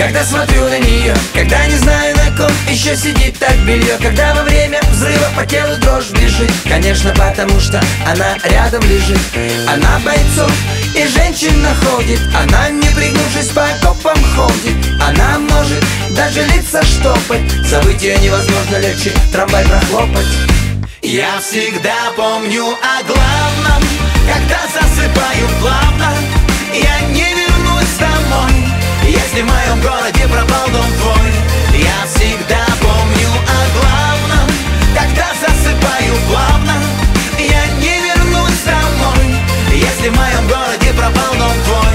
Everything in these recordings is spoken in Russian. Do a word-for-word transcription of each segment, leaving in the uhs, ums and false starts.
когда смотрю на нее, когда не знаю, на ком еще сидит так белье, когда во время взрыва по телу дрожь бежит. Конечно, потому что она рядом лежит. Она бойцов и женщин находит. Она, не пригнувшись, по окопам ходит. Она может даже лица штопать. Забыть ее невозможно, легче трамвай прохлопать. Я всегда помню о главном, когда засыпаю плавно. Я не вернусь домой, если в моем городе пропал дом твой. Я всегда помню о главном, когда засыпаю плавно. Я не вернусь домой, если в моем городе пропал дом твой.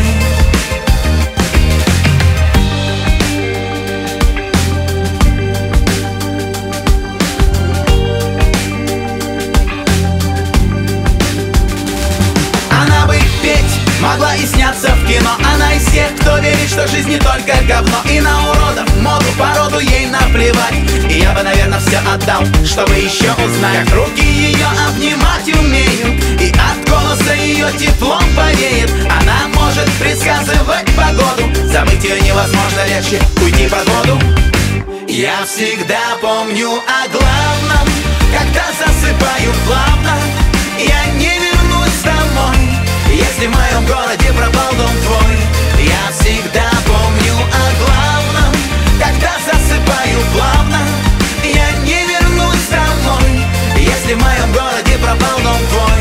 Могла и сняться в кино. Она из тех, кто верит, что жизнь не только говно. И на уродов, моду, породу ей наплевать. И я бы, наверное, все отдал, чтобы еще узнать, как руки ее обнимать умеют, и от голоса ее теплом повеет. Она может предсказывать погоду. Забыть ее невозможно, легче уйти под воду. Я всегда помню о главном, когда засыпаю плавно. Я не вернусь домой, если в моем городе пропал дом твой. Я всегда помню о главном, когда засыпаю плавно. Я не вернусь домой, если в моем городе пропал дом твой.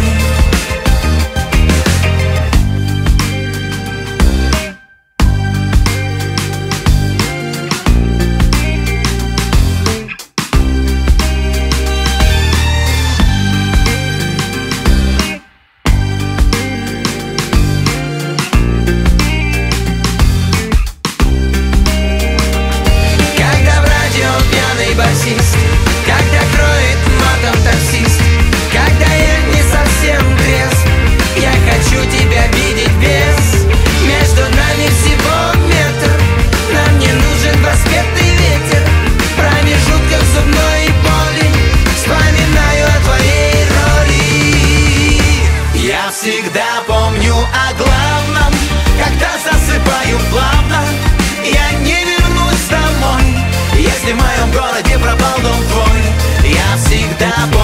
Когда кроет матом таксист, когда я не совсем трезв, я хочу тебя видеть без. Между нами всего метр, нам не нужен рассветный ветер. В промежутках зубной боли вспоминаю о твоей роли. Я всегда помню о главном, когда засыпаю плавно. Я не вернусь домой, если в моем городе пропал дом твой. Я всегда помню